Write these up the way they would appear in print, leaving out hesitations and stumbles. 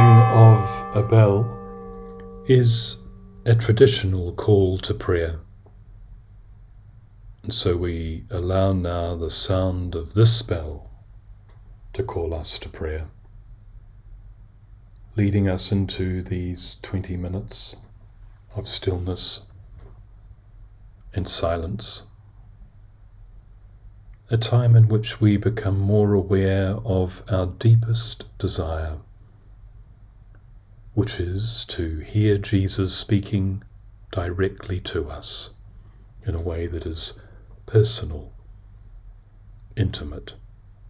ringing of a bell is a traditional call to prayer. And so we allow now the sound of this bell to call us to prayer, leading us into these 20 minutes of stillness and silence, a time in which we become more aware of our deepest desire, which is to hear Jesus speaking directly to us in a way that is personal, intimate.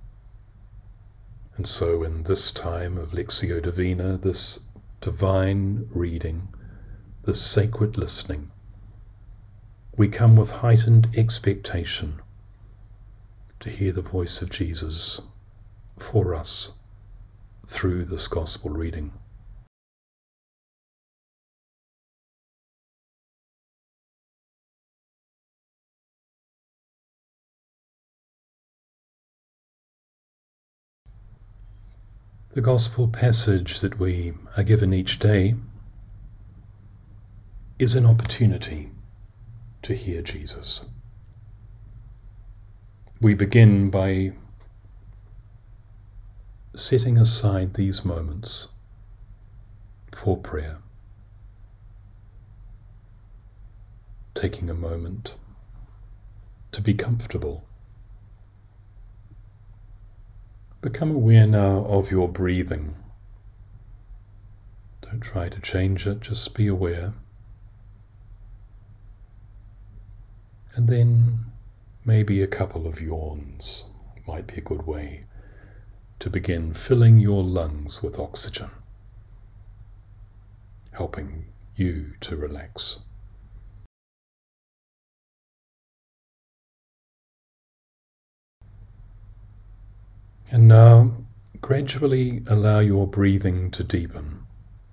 And so in this time of Lectio Divina, this divine reading, this sacred listening, we come with heightened expectation to hear the voice of Jesus for us through this gospel reading. The gospel passage that we are given each day is an opportunity to hear Jesus. We begin by setting aside these moments for prayer, taking a moment to be comfortable. Become aware now of your breathing. Don't try to change it, just be aware. And then maybe a couple of yawns might be a good way to begin filling your lungs with oxygen, helping you to relax. And now, gradually allow your breathing to deepen.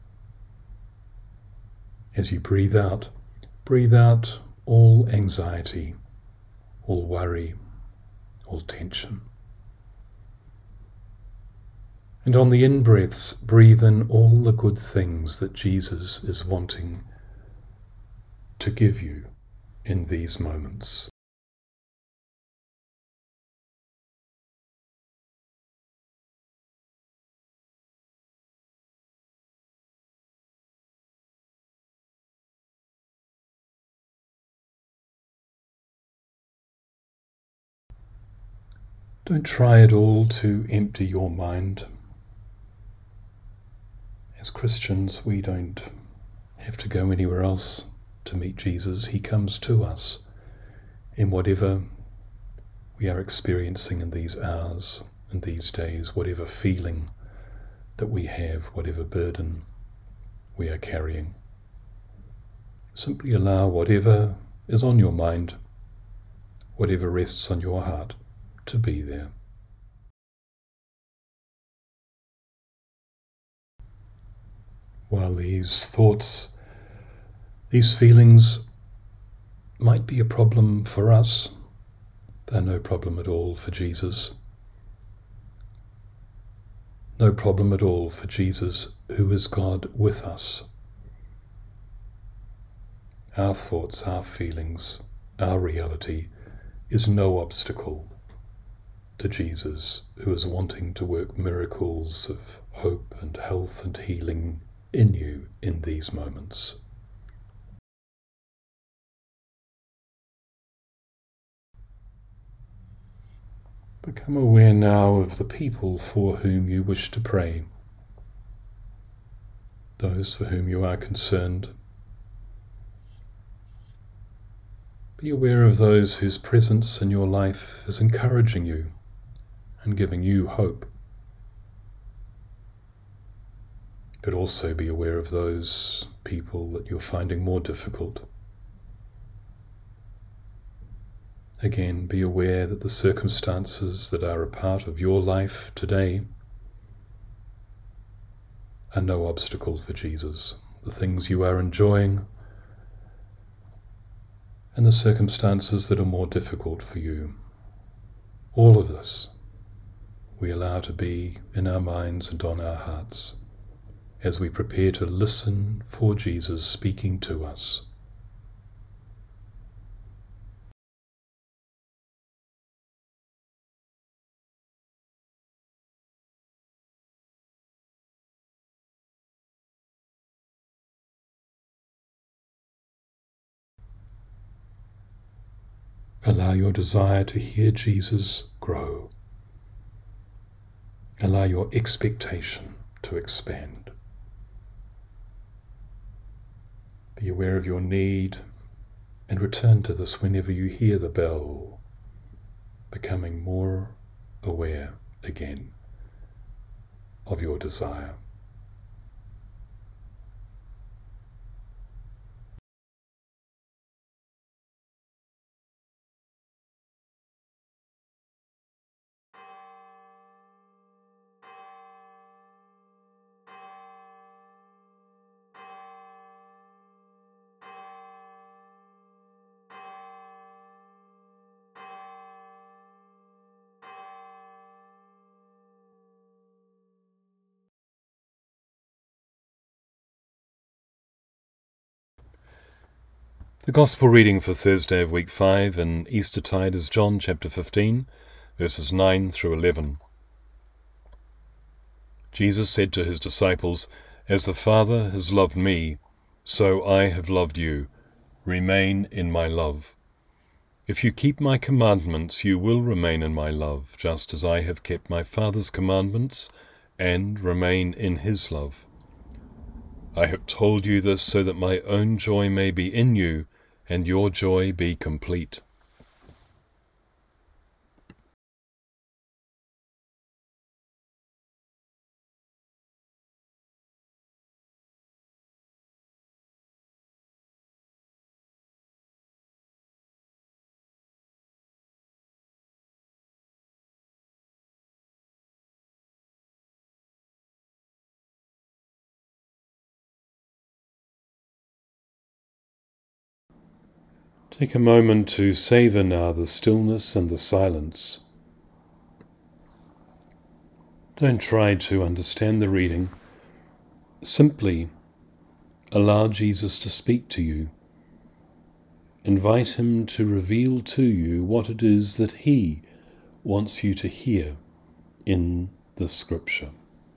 As you breathe out all anxiety, all worry, all tension. And on the in-breaths, breathe in all the good things that Jesus is wanting to give you in these moments. Don't try at all to empty your mind. As Christians, we don't have to go anywhere else to meet Jesus. He comes to us in whatever we are experiencing in these hours, in these days, whatever feeling that we have, whatever burden we are carrying. Simply allow whatever is on your mind, whatever rests on your heart, to be there. While these thoughts, these feelings might be a problem for us, they're no problem at all for Jesus. No problem at all for Jesus, who is God with us. Our thoughts, our feelings, our reality is no obstacle to Jesus, who is wanting to work miracles of hope and health and healing in you in these moments. Become aware now of the people for whom you wish to pray, those for whom you are concerned. Be aware of those whose presence in your life is encouraging you and giving you hope. But also be aware of those people that you're finding more difficult. Again, be aware that the circumstances that are a part of your life today are no obstacle for Jesus. The things you are enjoying and the circumstances that are more difficult for you. All of this we allow to be in our minds and on our hearts as we prepare to listen for Jesus speaking to us. Allow your desire to hear Jesus grow. Allow your expectation to expand. Be aware of your need and return to this whenever you hear the bell, becoming more aware again of your desire. The Gospel reading for Thursday of week 5 in Eastertide is John chapter 15, verses 9 through 11. Jesus said to his disciples, "As the Father has loved me, so I have loved you. Remain in my love. If you keep my commandments, you will remain in my love, just as I have kept my Father's commandments and remain in his love. I have told you this so that my own joy may be in you and your joy be complete." Take a moment to savor now the stillness and the silence. Don't try to understand the reading. Simply allow Jesus to speak to you. Invite him to reveal to you what it is that he wants you to hear in the scripture.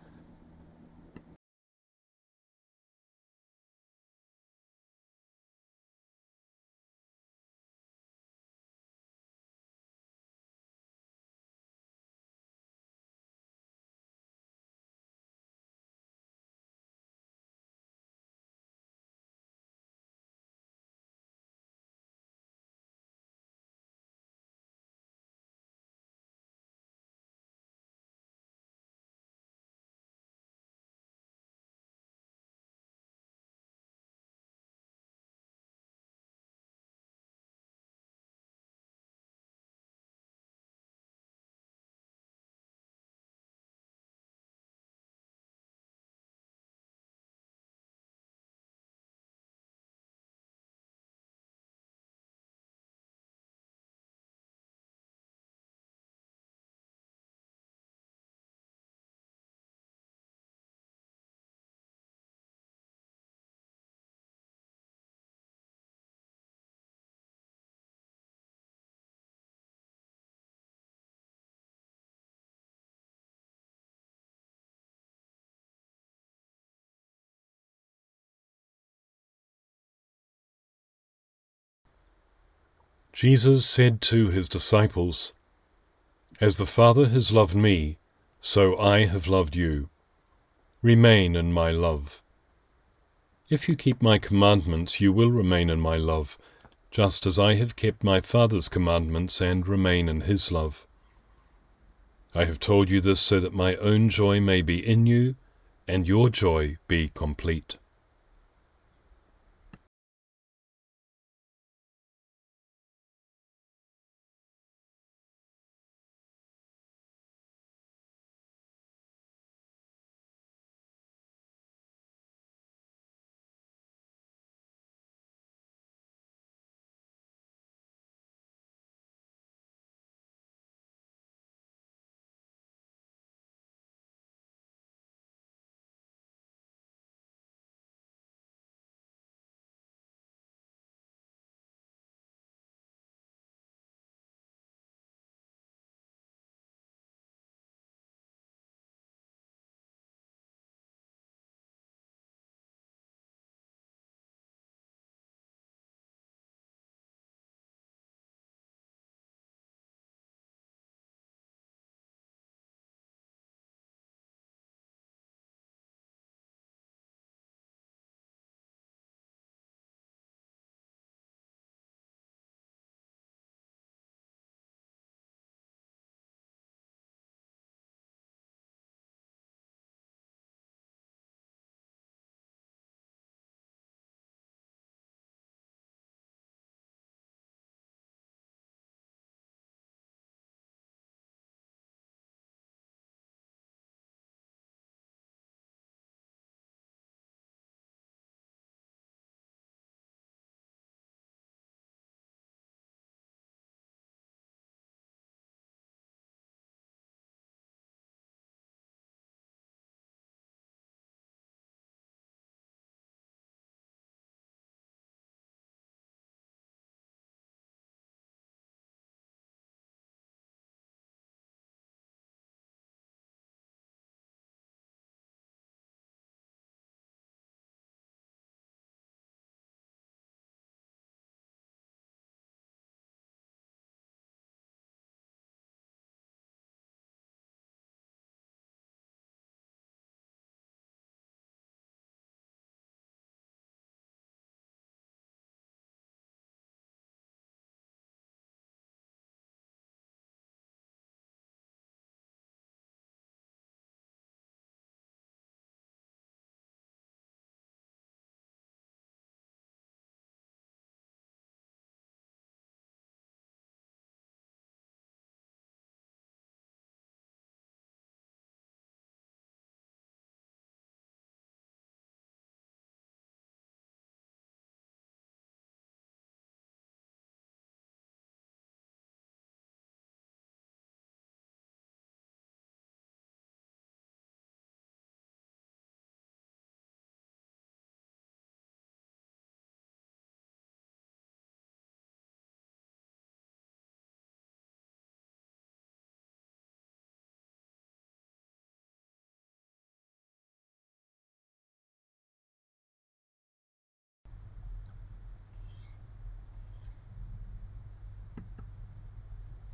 Jesus said to his disciples, "As the Father has loved me, so I have loved you. Remain in my love. If you keep my commandments, you will remain in my love, just as I have kept my Father's commandments and remain in his love. I have told you this so that my own joy may be in you and your joy be complete."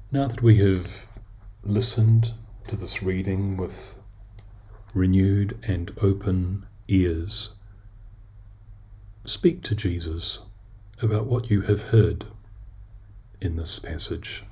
Now that we have listened to this reading with renewed and open ears, speak to Jesus about what you have heard in this passage.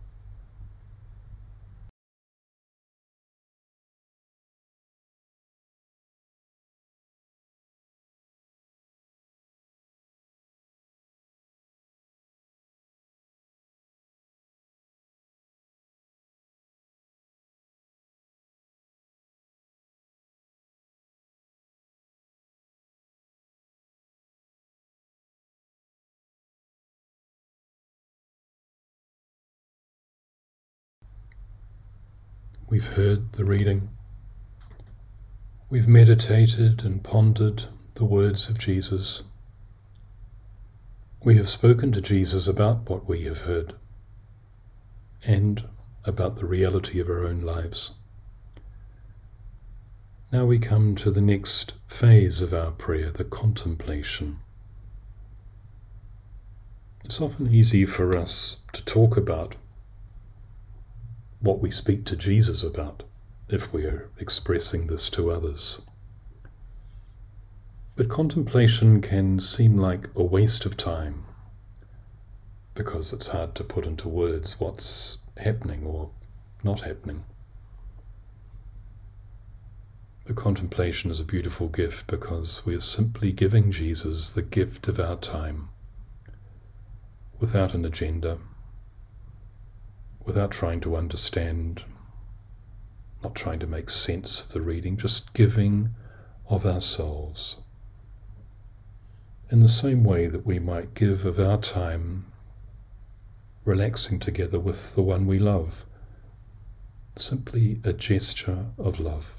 We've heard the reading. We've meditated and pondered the words of Jesus. We have spoken to Jesus about what we have heard and about the reality of our own lives. Now we come to the next phase of our prayer, the contemplation. It's often easy for us to talk about what we speak to Jesus about if we are expressing this to others. But contemplation can seem like a waste of time because it's hard to put into words what's happening or not happening. The contemplation is a beautiful gift because we are simply giving Jesus the gift of our time without an agenda, without trying to understand, not trying to make sense of the reading, just giving of ourselves. In the same way that we might give of our time relaxing together with the one we love, simply a gesture of love.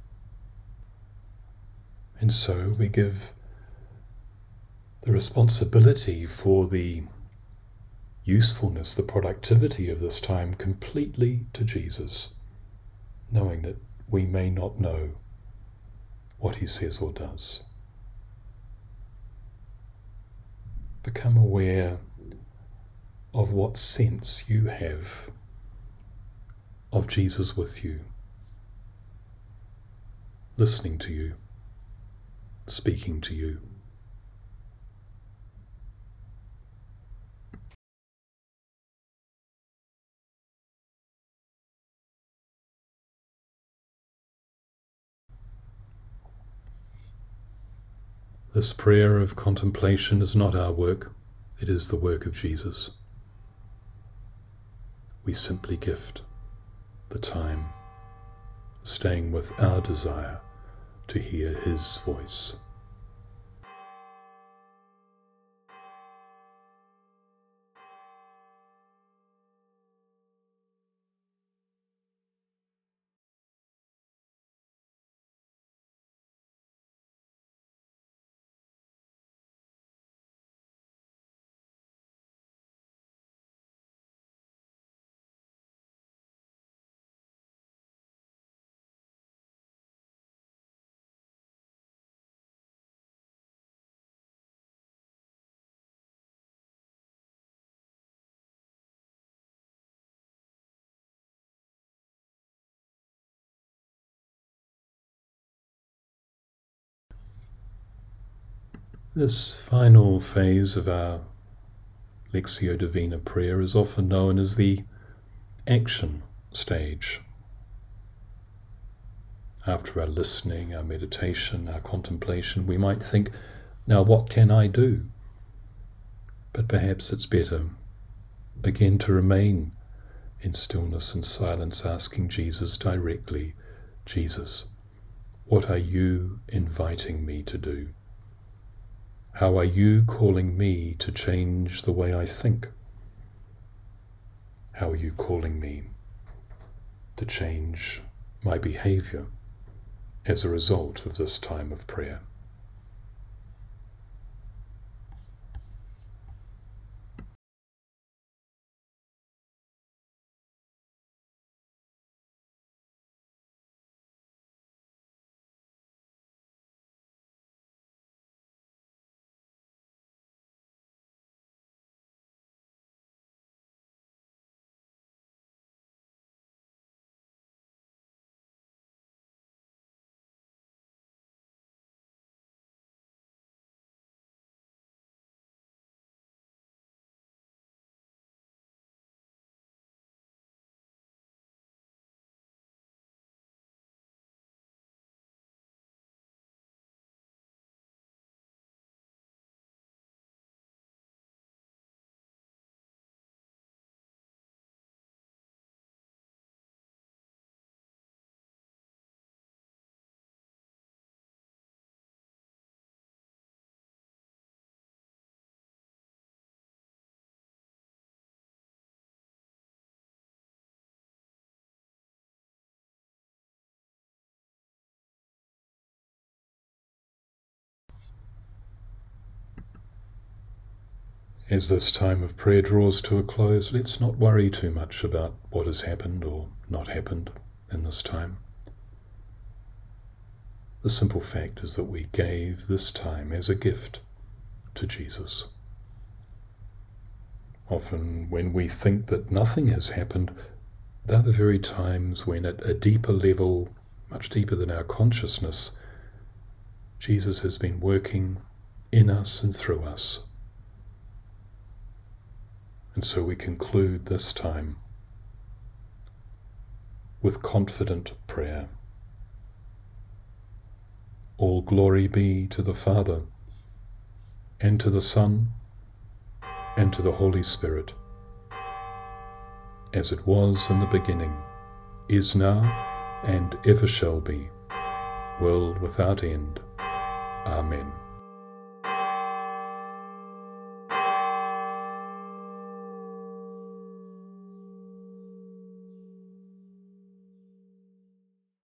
And so we give the responsibility for the usefulness, the productivity of this time completely to Jesus, knowing that we may not know what he says or does. Become aware of what sense you have of Jesus with you, listening to you, speaking to you. This prayer of contemplation is not our work, it is the work of Jesus. We simply gift the time, staying with our desire to hear his voice. This final phase of our Lectio Divina prayer is often known as the action stage. After our listening, our meditation, our contemplation, we might think, now what can I do? But perhaps it's better, again, to remain in stillness and silence, asking Jesus directly, Jesus, what are you inviting me to do? How are you calling me to change the way I think? How are you calling me to change my behavior as a result of this time of prayer? As this time of prayer draws to a close, let's not worry too much about what has happened or not happened in this time. The simple fact is that we gave this time as a gift to Jesus. Often when we think that nothing has happened, they're the very times when at a deeper level, much deeper than our consciousness, Jesus has been working in us and through us. And so we conclude this time with confident prayer. All glory be to the Father, and to the Son, and to the Holy Spirit, as it was in the beginning, is now, and ever shall be, world without end. Amen.